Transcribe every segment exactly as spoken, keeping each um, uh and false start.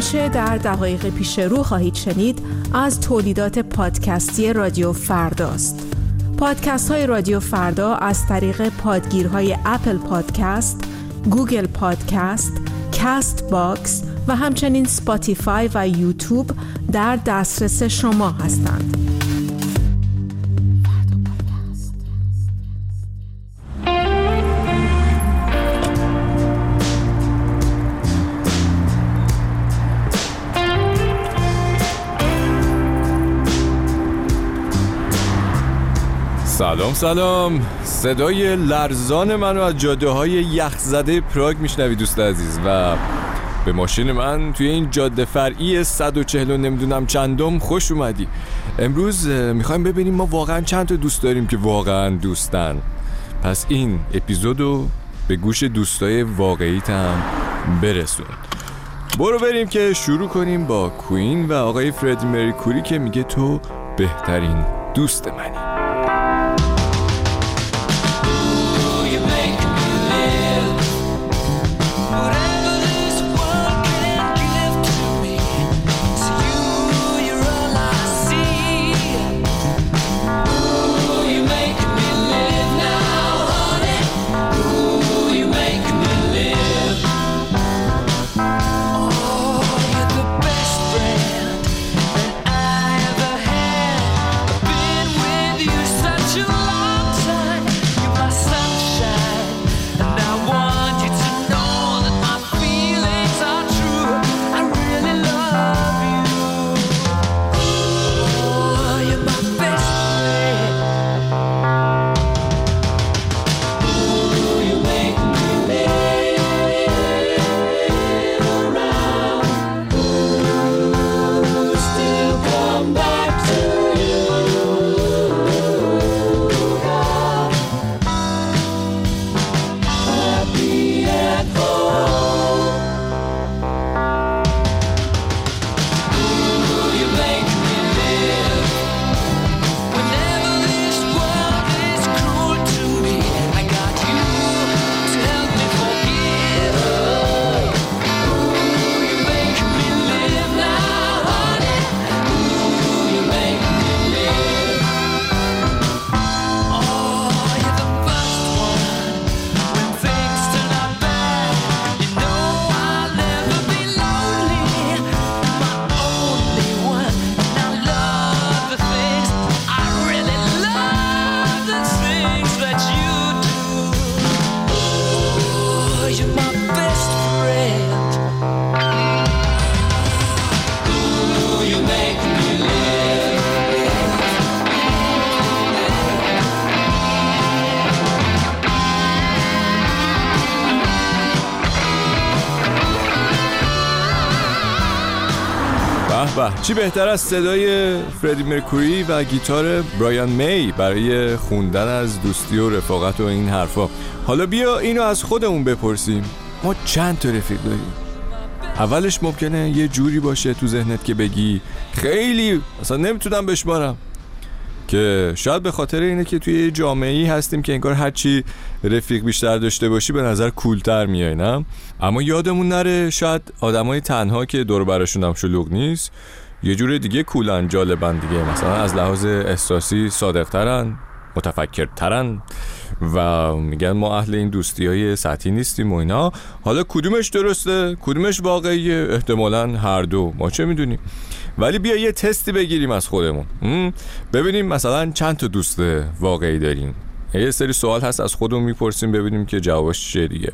آنچه در دقایق پیش رو خواهید شنید از تولیدات پادکستی رادیو فرداست. پادکست های رادیو فردا از طریق پادگیرهای اپل پادکست، گوگل پادکست، کاست باکس و همچنین اسپاتیفای و یوتیوب در دسترس شما هستند. سلام سلام، صدای لرزان منو از جاده های یخزده پراگ میشنوی دوست عزیز و به ماشین من توی این جاده فرعی صد و چهل و نمیدونم چندم خوش اومدی. امروز میخوایم ببینیم ما واقعا چند تا دوست داریم که واقعا دوستن. پس این اپیزودو به گوش دوستای واقعیت هم برسون. برو بریم که شروع کنیم با کوین و آقای فردی مرکوری که میگه تو بهترین دوست منی. به چی بهتر از صدای فردی مرکوری و گیتار برایان می برای خوندن از دوستی و رفاقت و این حرفا. حالا بیا اینو از خودمون بپرسیم، ما چند تا رفیق داریم؟ اولش ممکنه یه جوری باشه تو ذهنت که بگی خیلی اصلا نمیتونم بشمارم، که شاید به خاطر اینه که توی جامعه‌ای هستیم که انگار هرچی رفیق بیشتر داشته باشی به نظر کولتر میای، نه؟ اما یادمون نره شاید آدمای تنها که دور براشون هم شلوغ نیست یه جور دیگه کولن، جالبن دیگه، مثلا از لحاظ احساسی صادق‌ترن، متفکرترن و میگن ما اهل این دوستی‌های سطحی نیستیم و اینا. حالا کدومش درسته کدومش واقعیه؟ احتمالاً هر دو، ما چه میدونیم. ولی بیا یه تستی بگیریم از خودمون، ببینیم مثلا چند تا دوست واقعی داریم. یه سری سوال هست از خودمون میپرسیم ببینیم که جوابش چیه دیگه.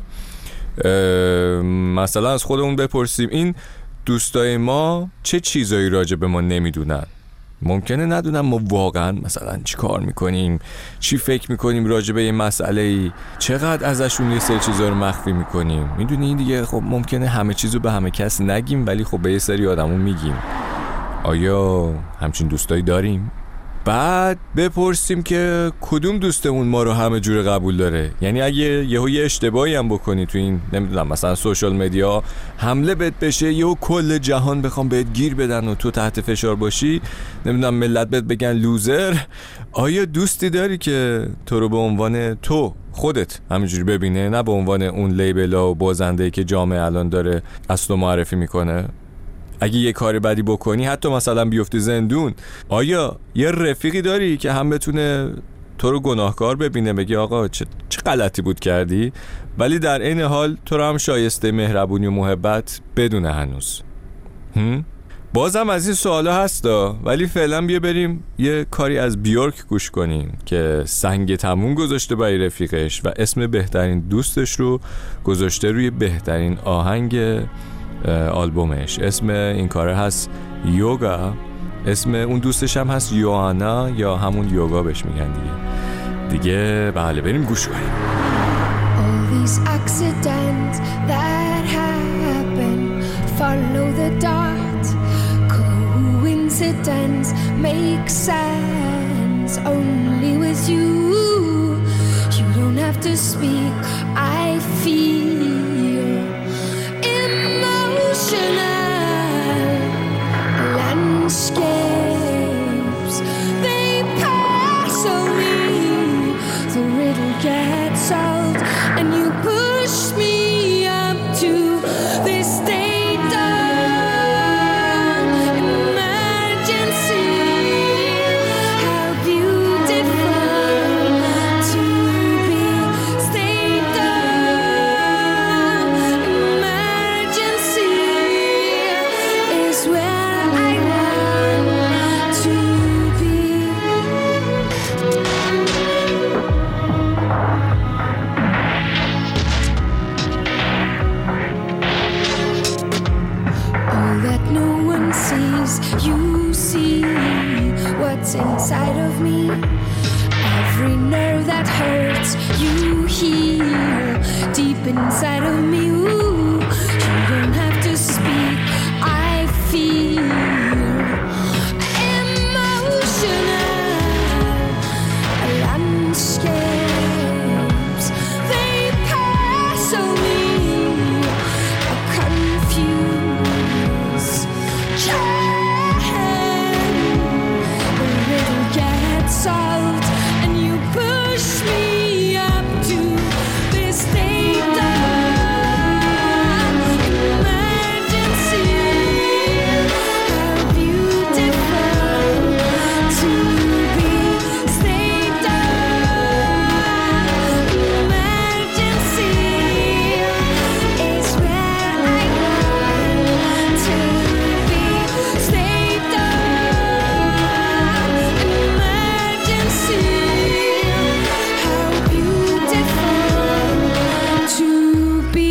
مثلا از خودمون بپرسیم این دوستای ما چه چیزایی راجع به ما نمیدونن. ممکنه ندونم ما واقعا مثلا چی کار میکنیم، چی فکر میکنیم راجع به یه مسئله ای، چقدر ازشون یه سری چیزا رو مخفی میکنیم. میدونی دیگه، خب ممکنه همه چیزو به همه کس نگیم ولی خب به یه سری آدمون میگیم. آیا همچین دوستایی داریم؟ بعد بپرسیم که کدوم دوستمون ما رو همه جوره قبول داره. یعنی اگه یهو یه اشتباهی هم بکنی تو این نمیدونم مثلا سوشال مدیا، حمله بهت بشه، یهو کل جهان بخوام بهت گیر بدن و تو تحت فشار باشی، نمیدونم ملت بهت بگن لوزر، آیا دوستی داری که تو رو به عنوان تو خودت همینجوری ببینه، نه به عنوان اون لیبلا و بازنده‌ای که جامعه الان داره از تو معرفی میکنه؟ اگه یه کار بدی بکنی، حتی مثلا بیفتی زندون، آیا یه رفیقی داری که هم بتونه تو رو گناهکار ببینه، بگه آقا چه, چه غلطی بود کردی، ولی در این حال تو رو هم شایسته مهربونی و محبت بدونه هنوز؟ هم؟ بازم از این سوالا هستا، ولی فعلا بیا بریم یه کاری از بیورک گوش کنیم که سنگ تموم گذاشته برای رفیقش و اسم بهترین دوستش رو گذاشته روی بهترین آهنگ آلبومش. اسم این کاره هست یوگا، اسم اون دوستش هم هست یوانا یا همون یوگا بهش میگن دیگه. دیگه بله بریم گوش کنیم. All these accidents that happen follow the dot. Coincidence makes sense only with you. You don't have to speak. I feel emotional landscapes. They pass away. The riddle gets solved, and you push me up to this state of emergency. How beautiful to be state of emergency is where I want to be. All that no one sees, you see what's inside of me. Every nerve that hurts, you heal deep inside of me. Ooh, you don't have to speak. I feel emotional landscapes. They pass away. A confused can. The riddle gets solved, and you push me up to this state of emergency. How beautiful to be state of emergency is where I want to be. State of emergency. How beautiful to be.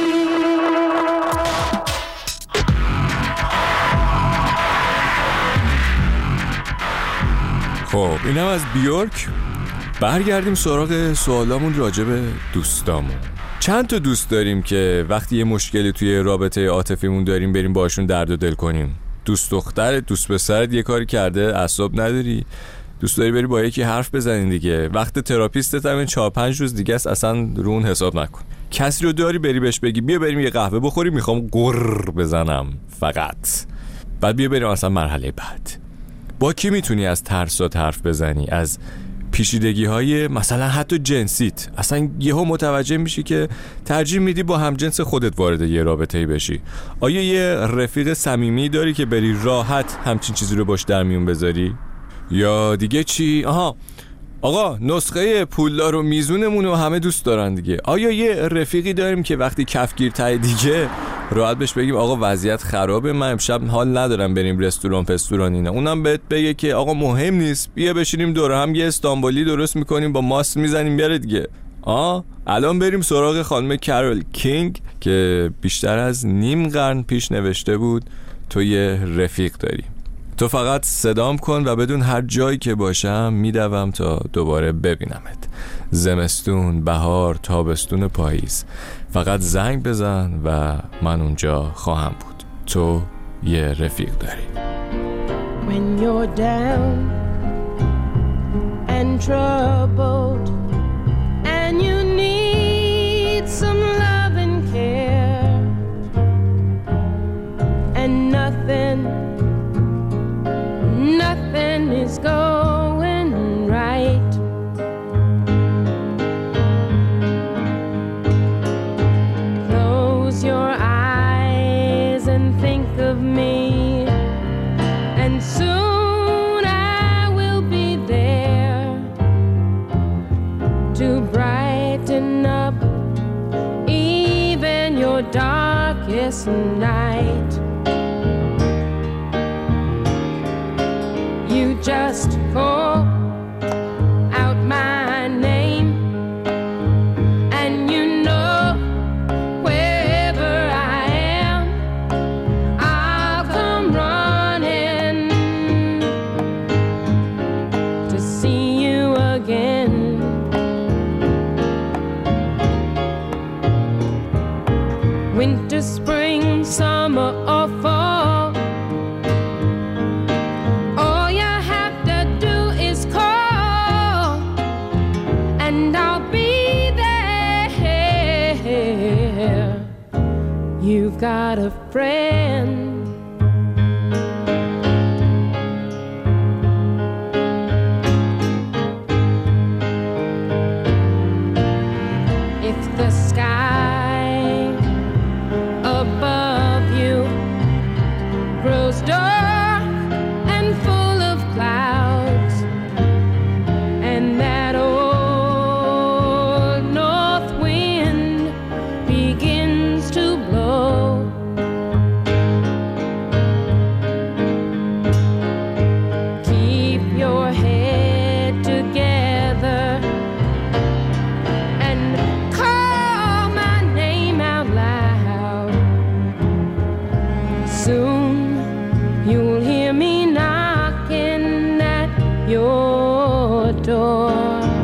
خب اینم از بیورک. برگردیم سراغ سوالامون راجع به دوستامون. چند تا دوست داریم که وقتی یه مشکلی توی رابطه عاطفیمون داریم بریم باشون درد و دل کنیم؟ دوست دخترت، دوست پسرت یه کاری کرده اعصاب نداری، دوست داری بری با یکی حرف بزنین دیگه. وقت تراپیستت هم چهار پنج روز دیگه است، اصلا رو اون حساب نکن. کسی رو داری بری بهش بگی بیا بریم یه قهوه بخوریم، میخوام قر بزنم فقط. بعد بیا بریم اصلا مرحله بعد. با کی میتونی از ترسات حرف بزنی؟ از پیچیدگی های مثلا حتی جنسیت. اصلا یهو متوجه میشی که ترجیح میدی با همجنس خودت وارد یه رابطه‌ای بشی. آیا یه رفیق صمیمی داری که بری راحت همچین چیزی رو باش در میون بذاری؟ یا دیگه چی؟ آها آقا نسخه پولدار و میزونمون رو همه دوست دارن دیگه. آیا یه رفیقی داریم که وقتی کفگیر ته دیگه راحت بهش بگیم آقا وضعیت خرابه، من امشب حال ندارم بریم رستوران پستوران اینا، اونم بهت بگه که آقا مهم نیست، بیا بشینیم دور هم یه استانبولی درست میکنیم با ماست میزنیم بیاره دیگه. آه الان بریم سراغ خانم کارول کینگ که بیشتر از نیم قرن پیش نوشته بود تو یه رفیق داری، تو فقط صدام کن و بدون هر جایی که باشم میدوم تا دوباره ببینمت. زمستون، بهار، تابستون، پاییز، فقط زنگ بزن و من اونجا خواهم بود. تو یه رفیق داری. When you're down and troubled and you need some love and care and nothing nothing is going right, close your eyes and think of me. this night. You just call out my name, and you know wherever I am, I'll come running to see you again. Winter, spring, summer, or fall, all you have to do is call, and I'll be there. You've got a friend. If the sky above you grows dark and full of clouds, and that old north wind begins to blow, keep your head together and call my name out loud. Soon you'll hear me knocking at your door.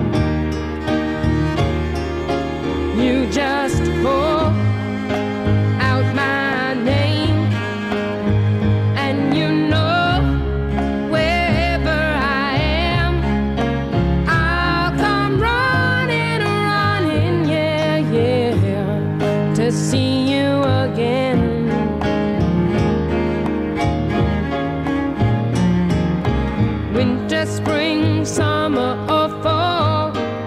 You just call out my name, and you know wherever I am, I'll come running, running, yeah, yeah, to see you again. Winter, spring, summer, or fall,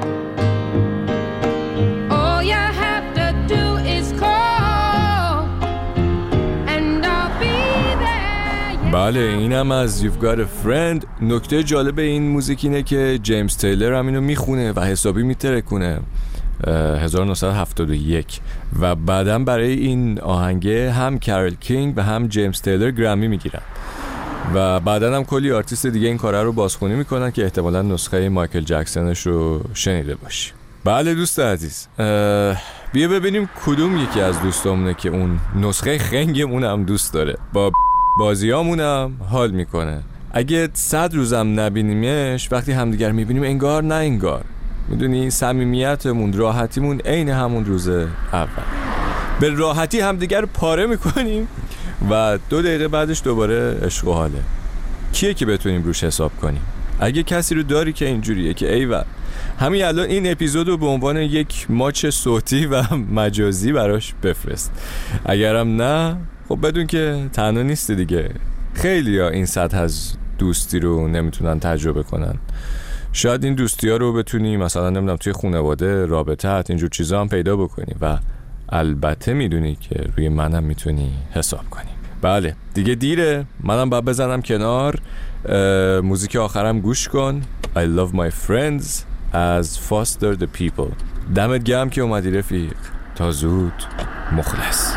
all you have to do is call, and I'll be there. بله اینم از You've Got a Friend. نکته جالب این موزیک اینه که جیمز تیلر هم اینو میخونه و حسابی میترکونه هزار و نهصد و هفتاد و یک، و بعداً برای این آهنگه هم کارل کینگ و هم جیمز تیلر گرمی میگیرن، و بعداً هم کلی آرتیست دیگه این کاره رو بازخونی میکنن که احتمالاً نسخه مایکل جکسونش رو شنیده باشی. بله دوست عزیز، بیا ببینیم کدوم یکی از دوستامونه که اون نسخه خنگمون هم دوست داره، با بازیامونم حال میکنه. اگه صد روزم نبینیمش، وقتی همدیگر میبینیم انگار نه انگار، میدونی صمیمیتمون، راحتیمون عین همون روز اول. به راحتی همدیگر پاره میکنیم و دو دقیقه بعدش دوباره عشق و حاله. کیه که بتونیم روش حساب کنیم؟ اگه کسی رو داری که اینجوریه که ایول، همین الان این اپیزودو به عنوان یک ماچ صوتی و مجازی براش بفرست. اگرم نه، خب بدون که تنها نیستی دیگه. خیلی ها این سطح از دوستی رو نمیتونن تجربه کنن. شاید این دوستی ها رو بتونی مثلا نمیدونم توی خانواده، رابطت، اینجور چیزا هم پیدا بکنی، و البته میدونی که روی منم میتونی حساب کنی. بله دیگه دیره، منم باید بزنم کنار. موزیک آخرم گوش کن. I love my friends از Foster the People. دمت گرم که اومدی رفیق. تا زود، مخلص.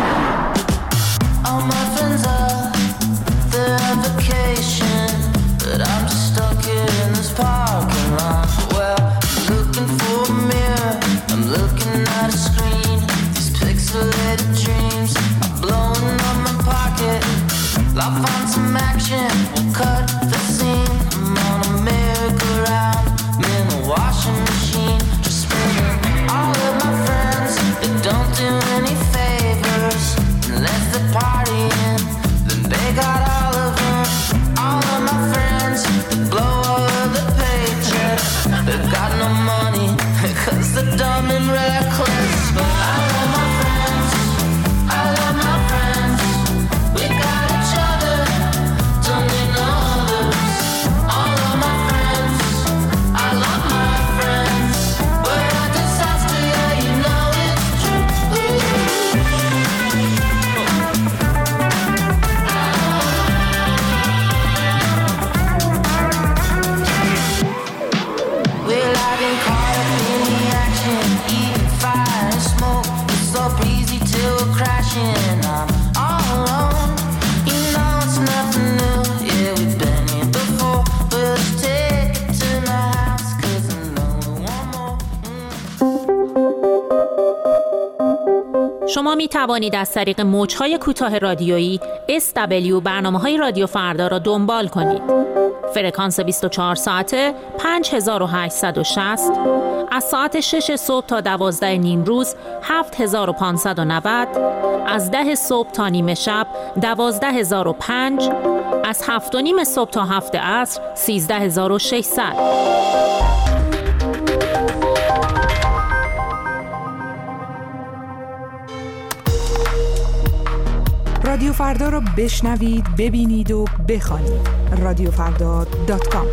All my friends are, they're on vacation, but I'm just stuck here in this parking lot. Well, I'm looking for a mirror, I'm looking at a screen. These pixelated dreams are blowing up my pocket. I'll find some action, we'll cut the scene. I'm on a merry-go-round, I'm in a washing machine, just spinning. All of my friends, they don't do any favors unless they're partying, then they got all of them. All of my friends, they blow all of the paychecks. They've got no money, cause they're dumb and reckless. But I love my friends, I love my friends. We got each other, don't need شما می توانید از طریق موج‌های کوتاه رادیویی اس دبلیو برنامه‌های رادیو فردا را دنبال کنید. فرکانس بیست و چهار ساعته پنج هزار و هشتصد و شصت، از ساعت شش صبح تا دوازده نیم روز هفت هزار و پانصد و نود، از ده صبح تا نیمه شب دوازده هزار و پنج، از هفت و نیم صبح تا هفت عصر سیزده هزار و ششصد. رادیو فردا را بشنوید، ببینید و بخوانید. رادیو فردا دات کام.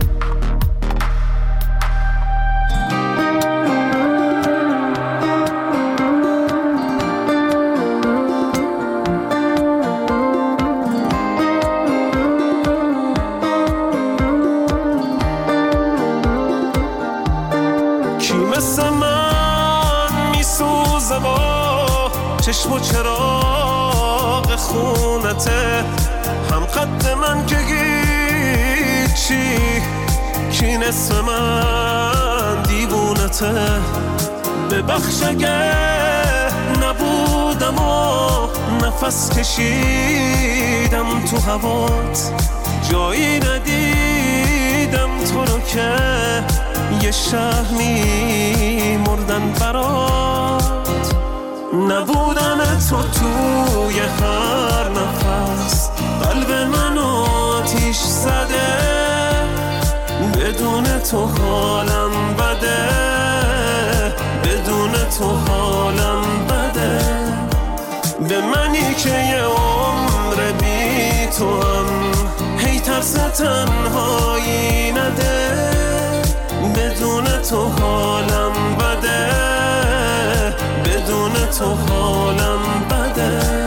کی مثل من میسوزه با چشم و چراغ خونته، هم قد من که گیچی، کی نصف من دیوونته. ببخش اگه نبودم و نفس کشیدم تو هوات، جایی ندیدم تو رو که یه شهر می مردن برات. نبودن تو توی هر نفس قلب منو آتیش زده، بدون تو حالم بده، بدون تو حالم بده. به منی که یه عمر بی تو هم هی ترس تنهایی نده، بدون تو حالم بده، بدون تو حالم بده.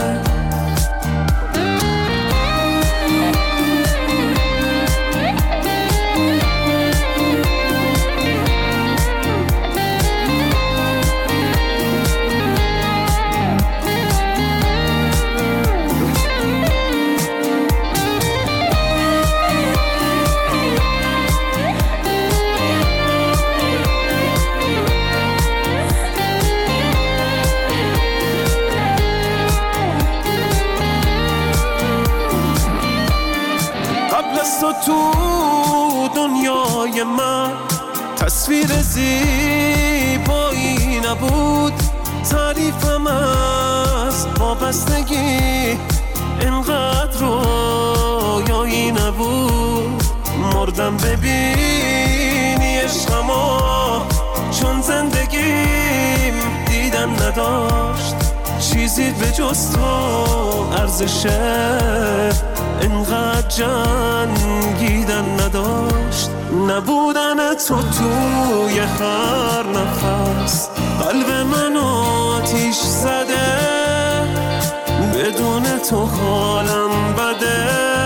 تو تو دنیای من تصویر زیبایی نبود، تعریفم از وابستگی اینقدر رویایی نبود. مردم ببینی عشقمو، چون زندگیم دیدن نداشت، چیزی به جز تو ارزشه اینقدر جنگیدن نداشت. نبودن تو توی هر نفس قلب منو آتیش زده، بدون تو حالم بده،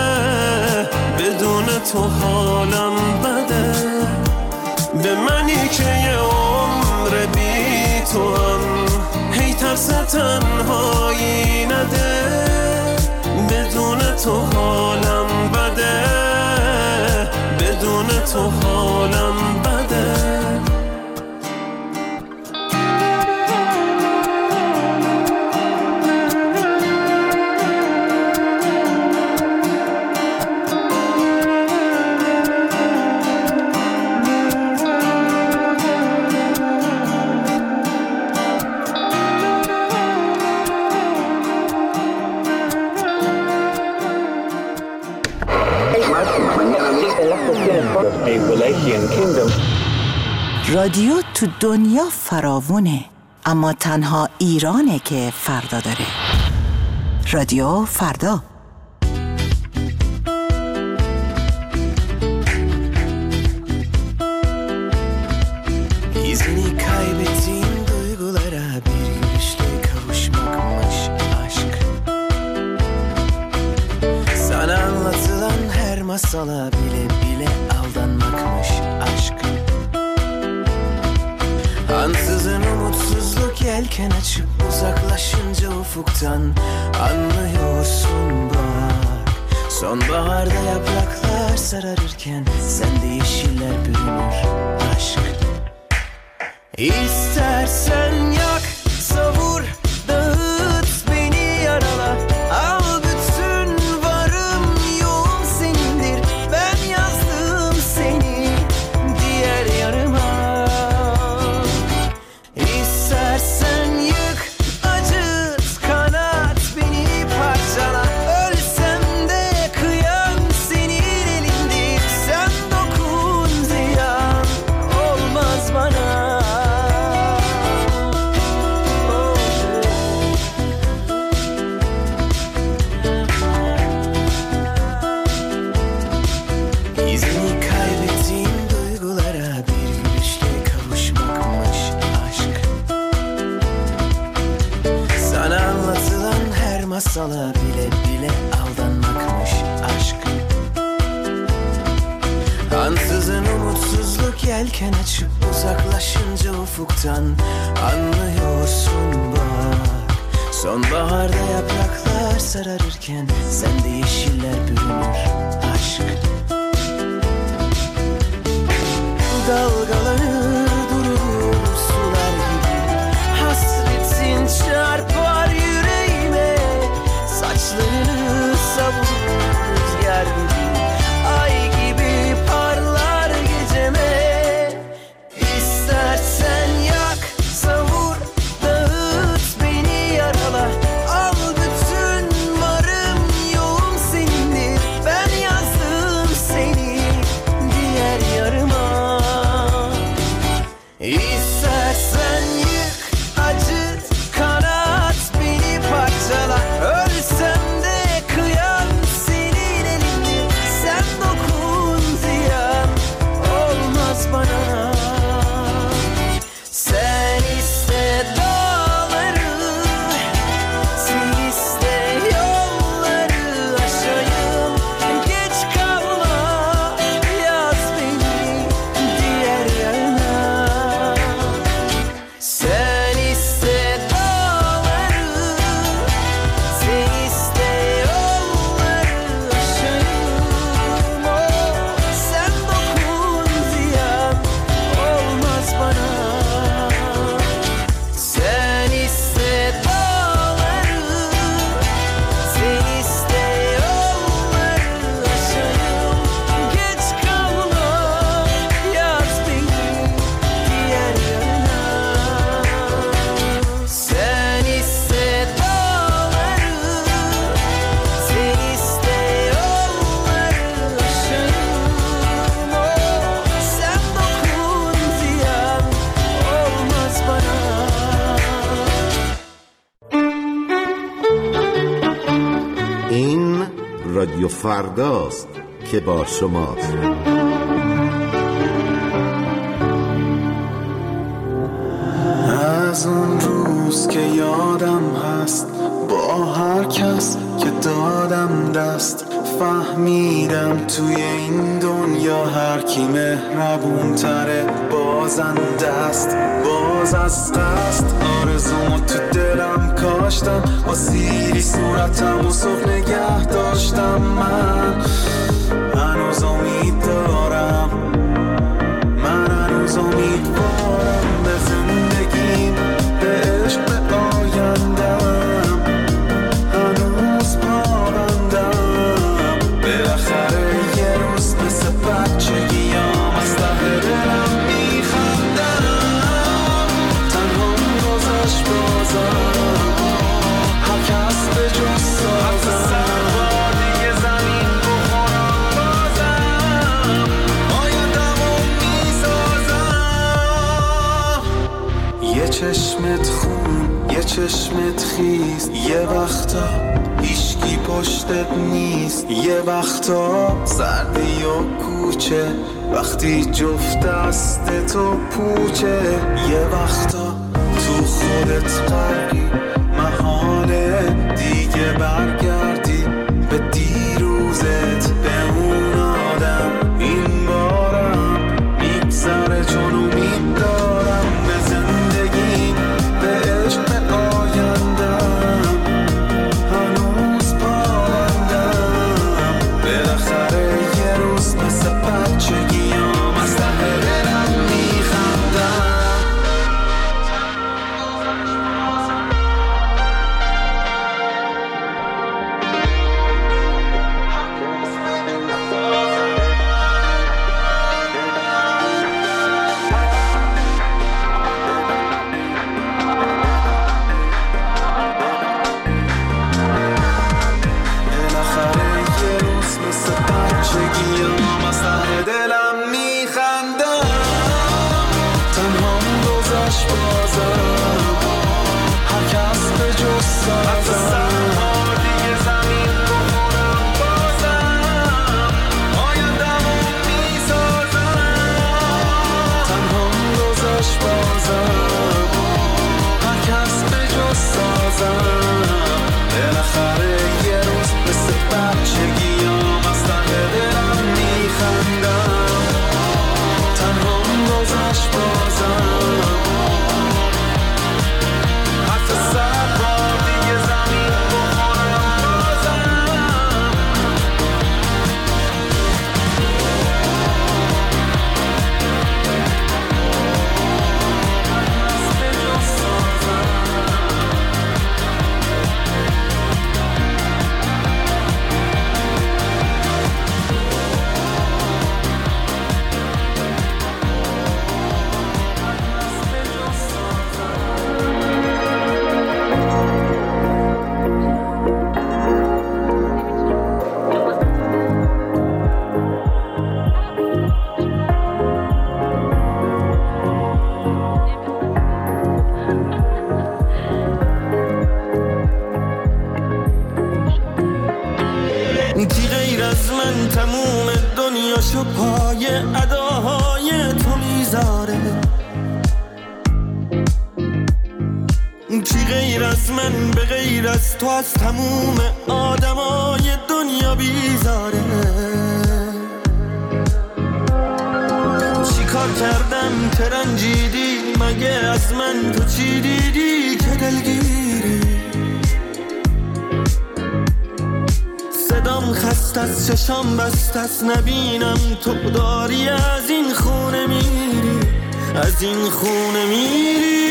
بدون تو حالم بده. به منی که یه عمر بی تو هم هی ترس تنهایی نده، بدون تو حالم بده، بدون تو حالم بده. رادیو تو دنیا فراوونه، اما تنها ایرانه که فردا داره. رادیو فردا. İzini kaybettiğim duygulara bir gülüşle kavuşmakmış aşk. Sana anlatılan her masala bile bile aldanmakmış aşk. Ansızın umutsuzluk yelken açıp uzaklaşınca ufuktan anlıyorsun bak. Sonbaharda yapraklar sararırken sende yeşiller bürünür aşk. İstersen yak, savur, dağıt İzini kaybettiğim duygulara bir gülüşle kavuşmakmış aşk. Sana anlatılan her masala bile bile aldanmakmış aşk. Ansızın umutsuzluk yelken açıp uzaklaşınca ufuktan anlıyorsun bak. Sonbaharda yapraklar sararırken sende yeşiller bürünür aşk. Dalgalanır durur sular gibi, hasretin çarpar yüreğime. Saçlarını savurur rüzgar gibi, ay gibi parlar geceme. İstersen yak, savur, dağıt beni yarala. Al bütün varım yoğum senindir. Ben yazdım seni diğer yarıma. İstersen yık, acıt, kanat, beni parçala. Ölsem de kıyam senin elindir. Sen dokun ziyan olmaz bana. Sen iste dağları, sen iste yolları aşayım. Geç kalma, yaz beni diğer yana. Sen iste dağları, sen iste yolları aşayım. Oh, sen dokun ziyan olmaz bana. Sen iste dağları, sen iste yolları aşayım. Geç kalma, yaz beni diğer yana. Sen iste dağları, sen iste yolları aşayım. Oh, sen dokun ziyan olmaz bana. این رادیو فرداست که با شماست. از اون روز که یادم هست، با هر کس که دادم دست، فهمیدم توی این دنیا هر کی مهربون تره بازنده است. باز از قصد آرزومو تو دلم کاشتم، با سیری صورتم و صبح نگه داشتم. من هنوز امید دارم، من هنوز امیدوارم به زندگیم، به عشق، به آیندم. هنوز پابندم، بالاخره یه روز مثل بچگیام از ته دلم میخندم. تنهام گذشت بازم، هر کس به جز سازم. سربار دیگه زمین بخورم بازم، آینده‌مو میسازم. یه چشمت خون، یه چشمت خیز، یه وقتا هیچکی پشتت نیست. یه وقتا سردی و کوچه، وقتی جفت دست تو پوچه. یه وقتا تو خودت غرقی، محاله دیگه برگردی به دیروزت، به اون آدم. این بارم میگذره چون امید دارم به زندگی، به عشق، به آیندم. هنوز پابندم، بالاخره یه روز مثل بچگیام از ته دلم میخندم. روی اداهای تو میذاره. کی غیر از من به غیر از تو از تموم آدمای دنیا بیزاره. چی کار کردم که رنجیدی؟ مگه از من تو چی دیدی که دلگیری؟ صدام خست از چشام بست از نبینم تو داری از این خونه میری، از این خونه میری.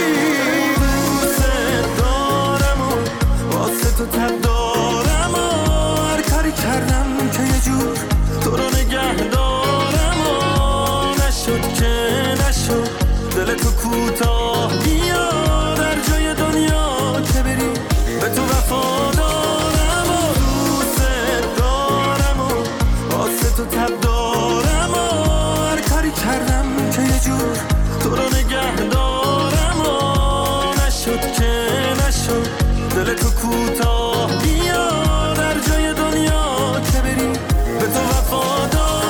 تو تب دارم و هر کاری کردم که یه جور تو رو نگه دارم و نشد که نشد. دل تو کوتاه بیا در جای دنیا که بری، به تو وفا دارم و دوست دارم و واسه تو تب دارم و هر کاری کردم که یه جور تو رو نگه دارم و نشد که نشد. دل تو کوتاه بیا در جای دنیا که بری، به تو وفا دارم.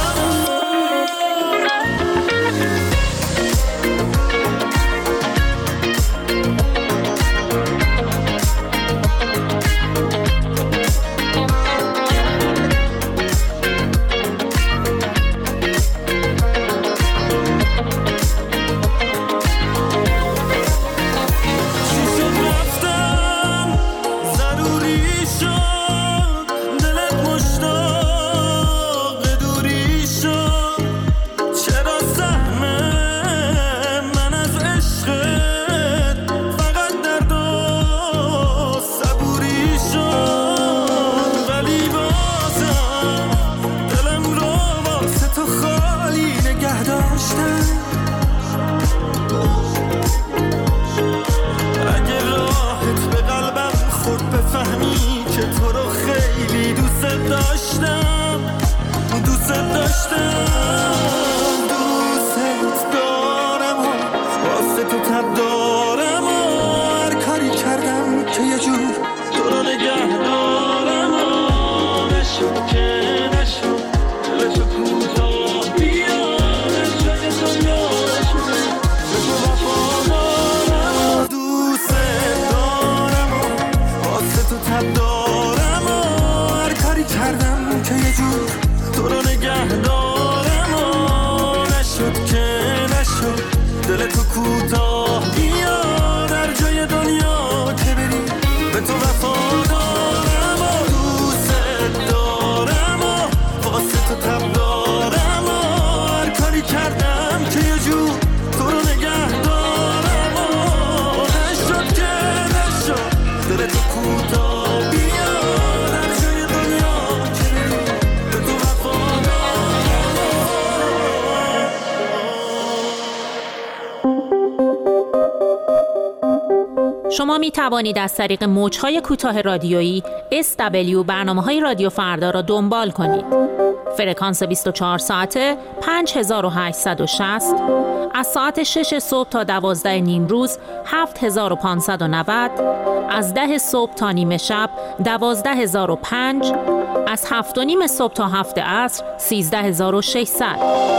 شما می توانید از طریق موج‌های کوتاه رادیویی اس دبلیو برنامه‌های رادیو فردا را دنبال کنید. فرکانس بیست و چهار ساعته پنج هزار و هشتصد و شصت، از ساعت شش صبح تا دوازده نیم روز هفت هزار و پانصد و نود، از ده صبح تا نیمه شب دوازده هزار و پنج، از هفت و نیم صبح تا هفت عصر سیزده هزار و ششصد.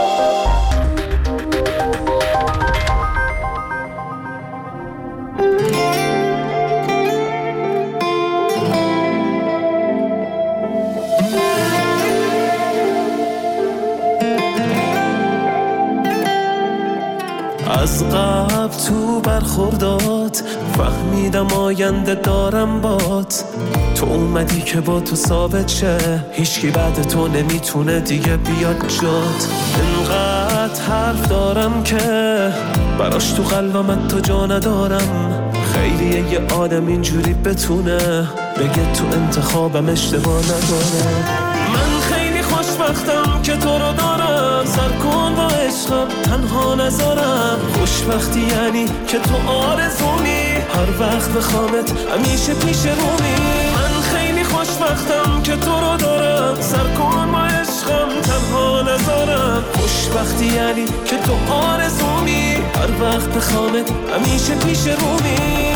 از قبل تو برخوردات فهمیدم آینده دارم بات. تو اومدی که با تو ثابت شه، هیچکی بعد تو نمیتونه دیگه بیاد جات. انقدر حرف دارم که براش تو قلبم تو جا ندارم. خیلیه یه آدم اینجوری بتونه بگه تو انتخابم اشتباه نداره. من خیلی خوشبختم که تو رو دارم، سر کن با عشقم تنها نذارم. خوشبختی یعنی که تو آرزومی، هر وقت بخوامت همیشه پیش رومی. من خیلی خوشبختم که تو رو دارم، سر کن با عشقم تنها نذارم. خوشبختی یعنی که تو آرزومی، هر وقت بخوامت همیشه پیش رومی.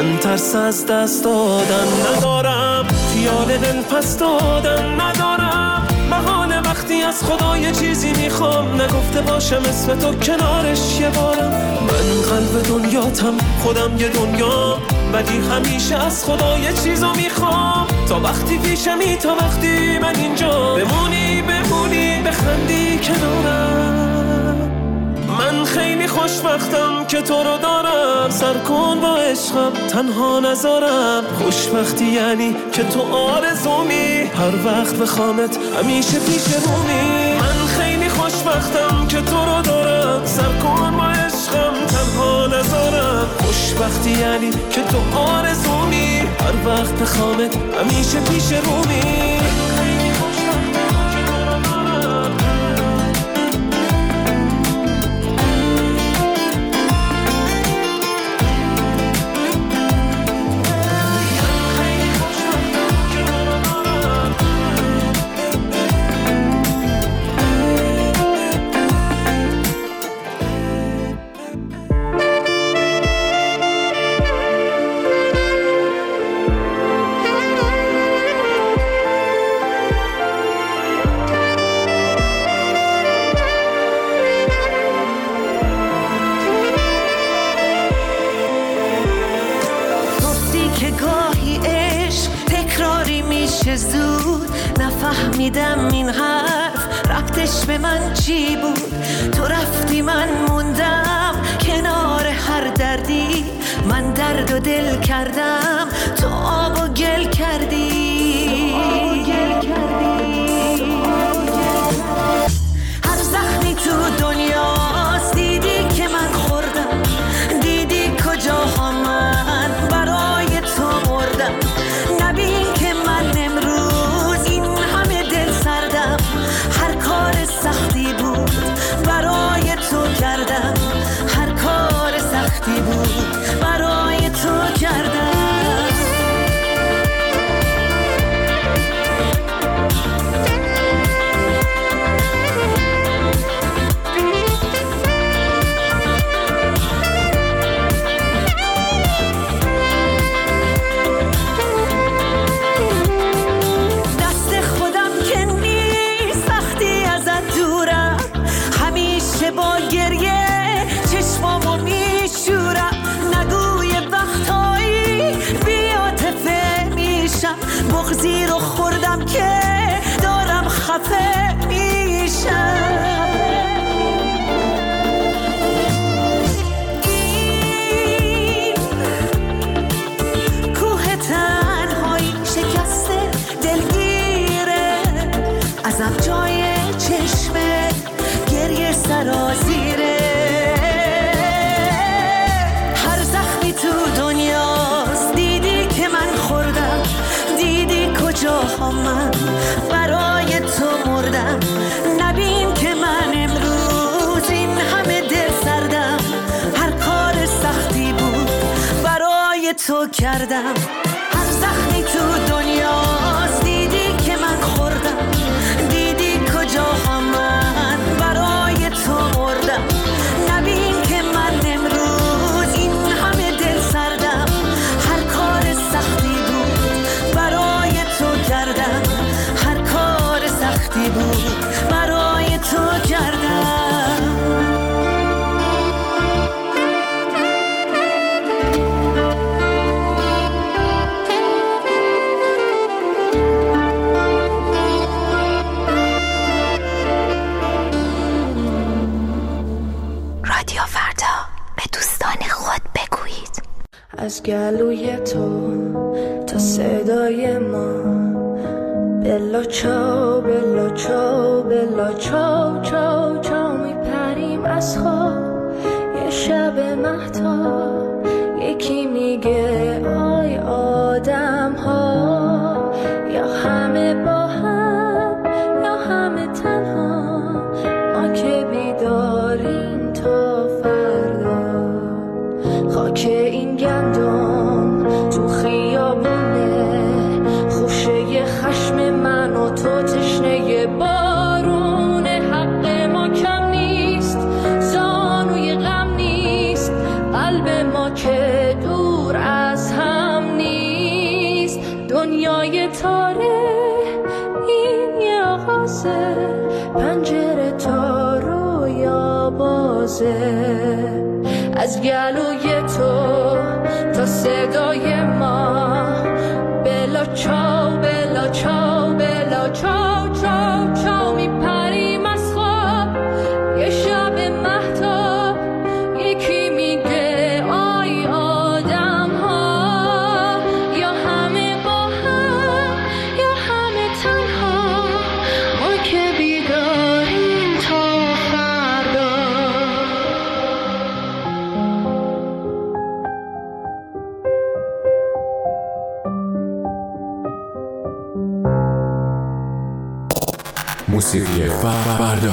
من ترس از دست دادن ندارم، خیال دل پس دادن ندارم. محاله وقتی از خدا یه چیزی میخوام نگفته باشم اسم تو کنارش یه بارم. من قلب دنیاتم خودم یه دنیا، ولی همیشه از خدا یه چیزو میخوام. تا وقتی پیشمی تا وقتی من اینجا بمونی بمونی بخندی کنارم. من خیلی خوشبختم که تو رو دارم، سر کن با عشقم تنها نذارم. خوشبختی یعنی که تو آرزومی، هر وقت بخوامت همیشه پیش رومی. من خیلی خوشبختم که تو رو دارم، سر کن با عشقم تنها نذارم. خوشبختی یعنی که تو آرزومی، هر وقت بخوامت همیشه پیش رومی. زود نفهمیدم این حرف ربطش به من چی بود. تو رفتی من موندم کنار هر دردی، من درد و دل کردم تو آب و گل کردی. هر زخمی تو دنیاست دیدی که من خوردم، دیدی کجاها من برای تو مردم. نبین که من امروز این همه دل سردم، هر کار سختی بود برای تو کردم، هر کار سختی بود برای تو کردم. با گریه چشمامو میشورم، نگوی وقتایی بی‌عاطفه میشم، بغضی رو خوردم که دارم خفه میشم. این کوه تنهایی شکسته دلگیره، عذاب جای چشمه گریه سرازیره. هر زخمی تو دنیاست دیدی که من خوردم، دیدی کجاها من برای تو مردم. نبین که من امروز این همه دل سردم، هر کار سختی بود برای تو کردم. هر زخمی تو دنیاست دیدی که من خوردم، دیدی کجاها من برای تو مردم. نبین که من امروز این همه دل سردم، هر کار سختی بود برای تو کردم، هر کار سختی بود برای تو کردم. از گلوی تو تا صدای ما، بلا چاو بلا چاو بلا چاو چاو چاو میپریم از خواب. یه شب مهتاب یکی میگه آی آدم ها، یا همه با هم یا همه تنها، ما که بیداریم تا فردا. خاک این گندم تو خیابونه، خوشه خشم من و تو تشنه بارونه. حق ما کم نیست، زانوی غم نیست، قلب ما که دور بازه، از گلوی تو تا صدای ما، بلا چاو بلا چاو بلا چاو چاو چاو میپریم از خواب. یه شب مهتاب یکی میگه آی آدم ها، یا همه با هم یا همه تنها، ما که بیداریم تا فردا. موسیقی فردا.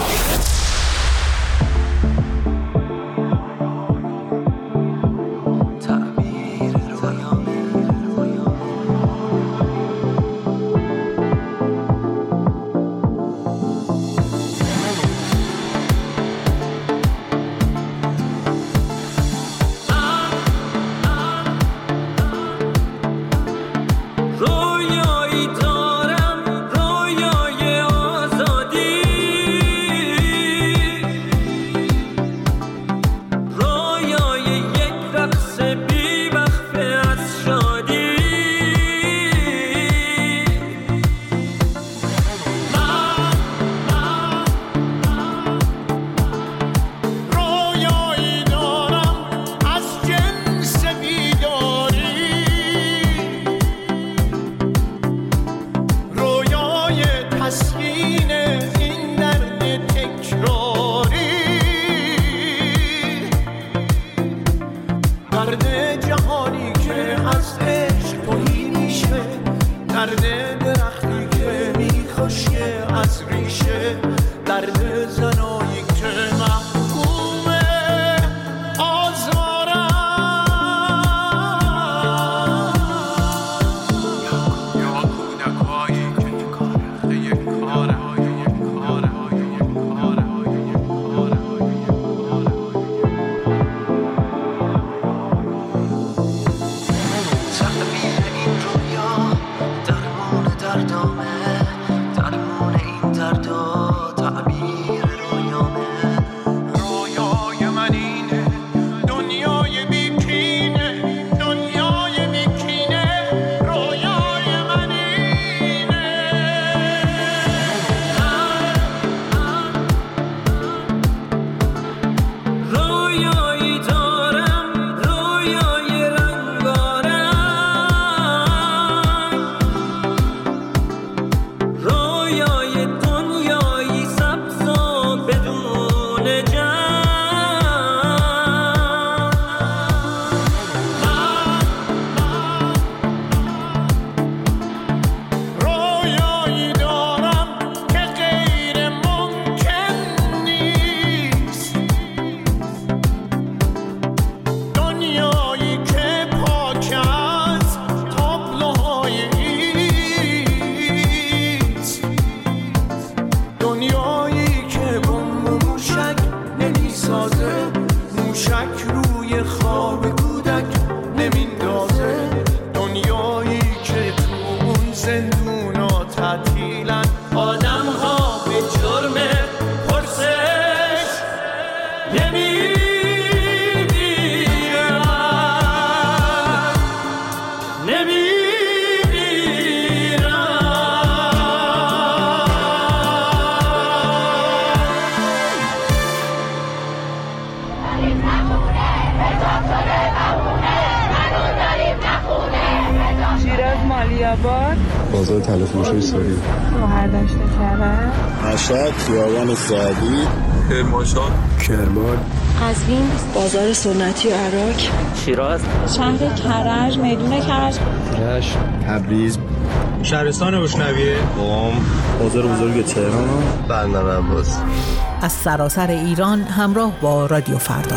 بازار تلفروشی سوری، گوهردشت کرد، مشهد، خیابان سعدی، کرمانشاه، کرمان، قزوین، بازار سنتی عراق، شیراز، شهر کرج، میدون کرج، رشت، تبریز، شهرستان روشنویه، قم، بازار بزرگ تهران، بندر عباس. از سراسر ایران همراه با رادیو فردا.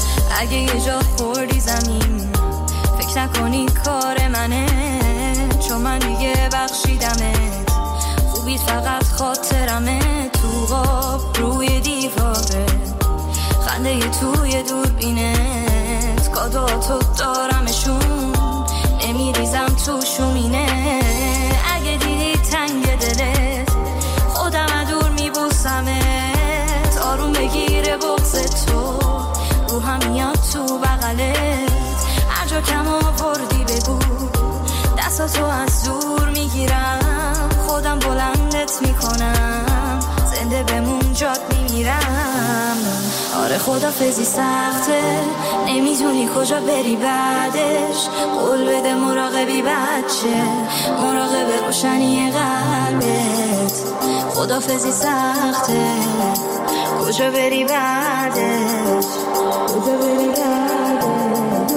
اگه یه جا خوردی زمین، فکر نکنی کار منه، تو من دیگه بخشیدمت، خوبیت فقط خاطرمه، تو غاب روی دیواره، خنده توی دوربینت، کادواتو دارمشون، نمیریزم تو شومینه. اگه دیدی تنگ دلت خودم دور میبوسمت، آروم بگیره بغض تو، روحم میاد تو بغلت، هر جا کم آوردی بگو، دستاتو از دور میگیرم، خودم بلندت میکنم، زنده بمون جات میمیرم. آره خدافظی سخته، نمیدونی کجا بری بعدش، قول بده مراقبی بچه، مراقب روشنی قلبت. خدافظی سخته، کجا بری بعدش، کجا بری بعدش.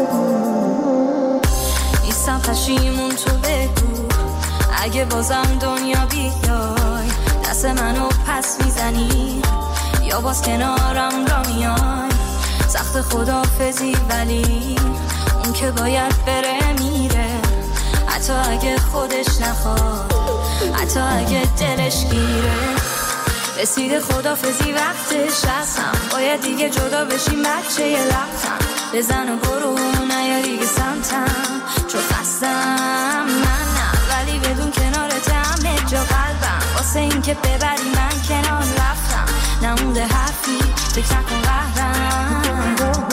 نیستم پشیمون تو بگو، اگه بازم دنیا بیای، دست منو پس میزنی یا باز کنارم را میای. سخت خدافظی ولی اون که باید بره میره، حتی اگه خودش نخواد، حتی اگه دلش گیره. رسیده خدافظی وقتش هستم، باید دیگه جدا بشیم بچه یه لبتم، بزن و برو نیا دیگه سمتم، چون خستم من نه، ولی بدون کنارت همه جا قلبم، واسه این که ببری من کنار رفتم، نمونده حرفی فکر نکن قهرم.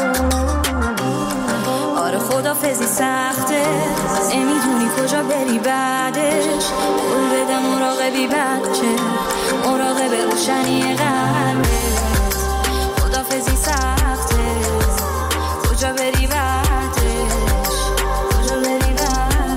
آره خدافظی سخته، نمیدونی کجا بری بعدش، قول بده مراقبی بچه، مراقب روشنی قلبت. خدافظی سخته، کجا بری بعدش، کجا بری بعدش.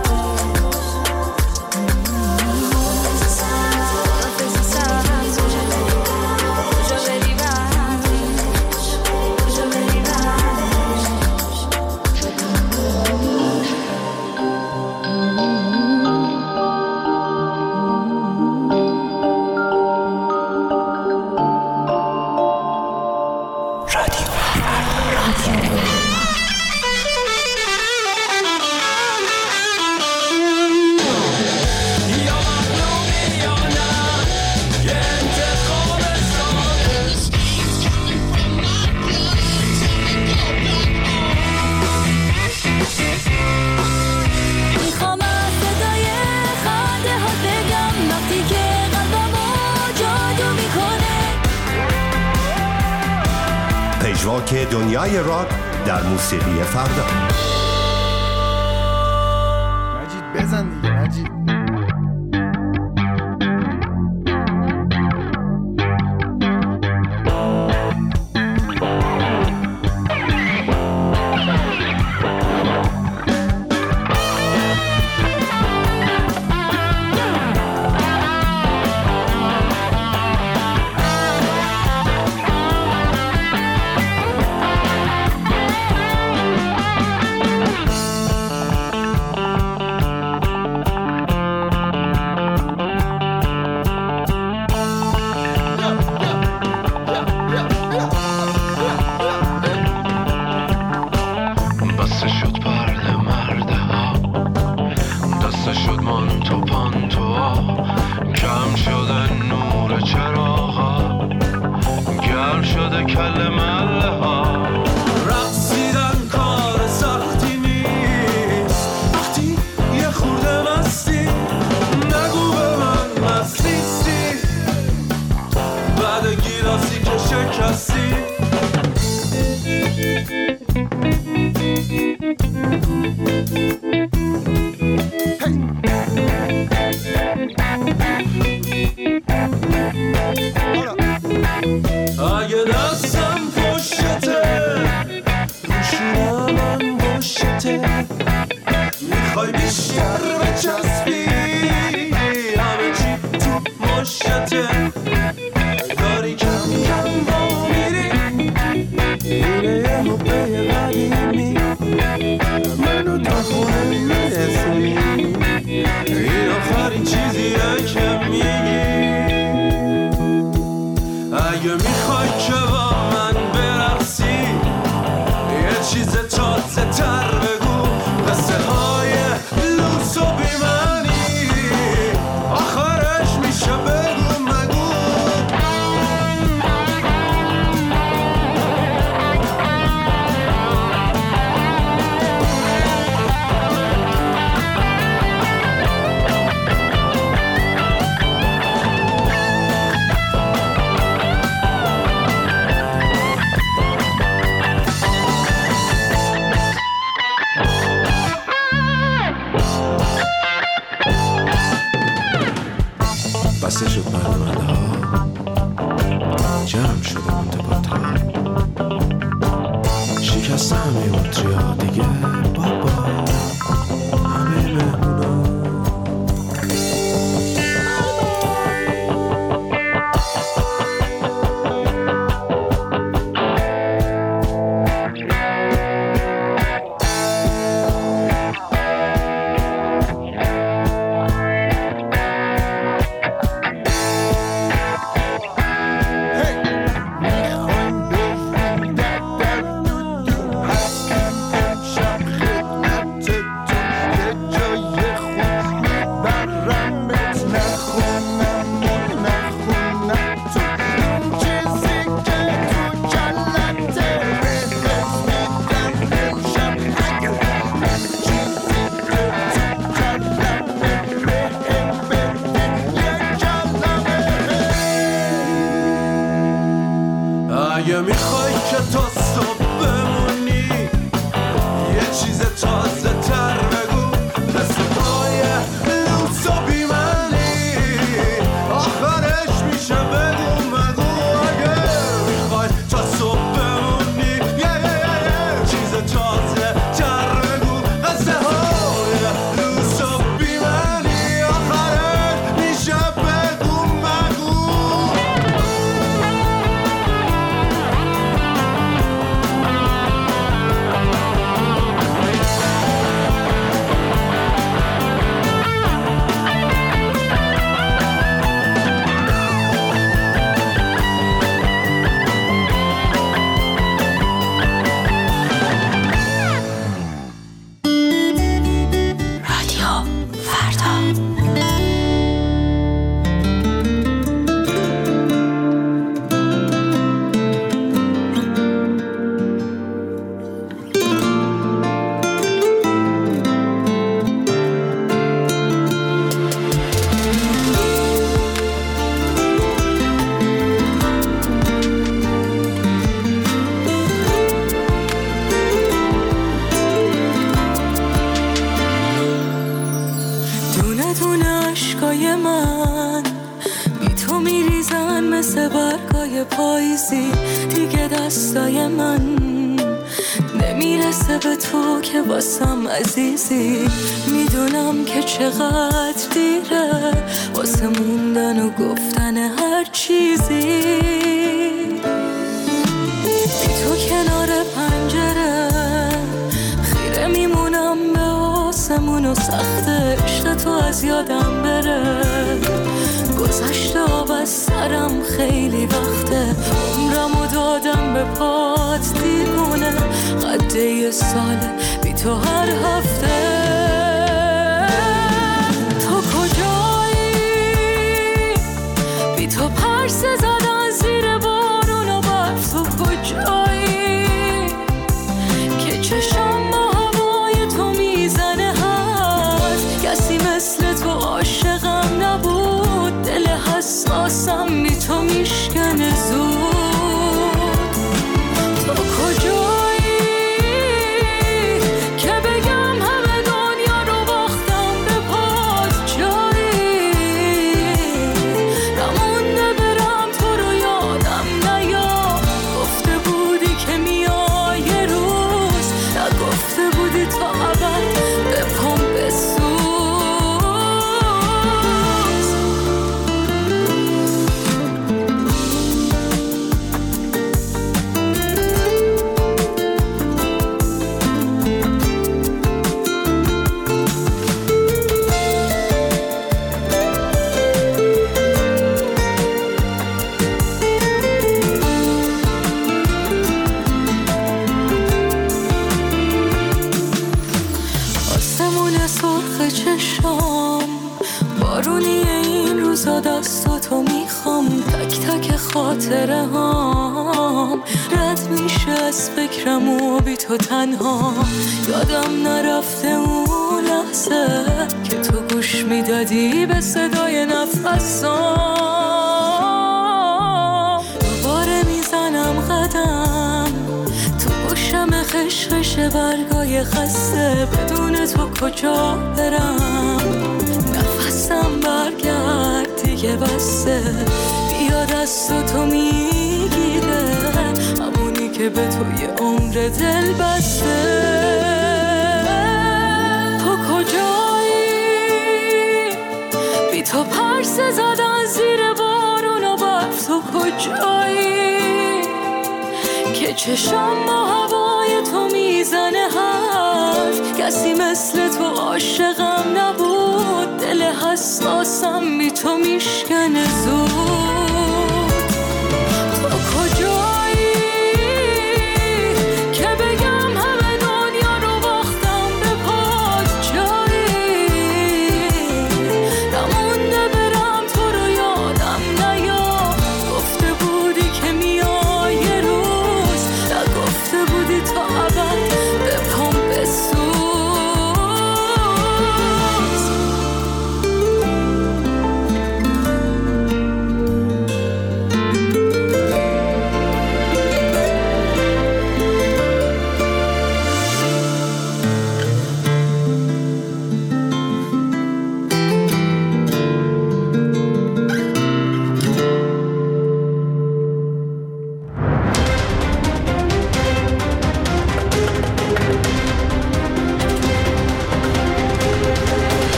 که دنیای راک در موسیقی فردا. مجید بزن دیگه مجید. چیز تازه تر بگو، قصه های لوس و بیمار باتری ها دیگه بابا همه مهمونا. اگه میخوای که تا صبح بمونی یه چیز تازه تر بگو، مثل پای لوس و بیمنی آخرش میشه بگو بگو. اگه میخوای تا صبح بمونی یه یه یه چیز تازه تر بگو، مثل پای لوس و بیمنی آخرش میشه بگو بگو. پاییزی دیگه دستای من نمیرسه به تو که واسم عزیزی. میدونم که چقدر دیره واسه موندن و گفتن هر چیزی. بی تو کنار پنجره خیره میمونم به آسمون و سخت عشق تو از یادم بره. گذشته آب از سرم خیلی وقته، عمرم و دادم به پات دیوونه. قده یه ساله بی تو هر هفته. تو کجایی؟ بی تو پرسه زدن زیر بارون و برف. تو کجایی که چشم با هوای تو میزنه؟ هست کسی مثل تو عاشقم نبود، دل حساسم بی تو میشکنه زود. تو کجایی که بگم همه دنیا رو باختم به پات؟ جایی نمونده برم تو رو یادم نیا. گفته بودی که میای یه روز، نگفته بودی تا ابد به پام بسوز. دستاتو میخوام، تک تک خاطره هام رد میشه از فکرم و بی تو تنها. یادم نرفته اون لحظه که تو گوش میدادی به صدای نفسام. دوباره میزنم قدم تو گوشم خشخش برگای خسته، بدون تو کجا برم؟ نفسم برگرد دیگه بسته، بیا دست تو میگیره همونی که به تو یه عمر دل بسته. تو کجایی؟ بی تو پرسه زدن زیر بارون و برف. تو کجایی که چشم با هوای تو میزنه حرف؟ کسی مثل تو عاشقم نبود، دل حساسم بی تو میشکنه زود.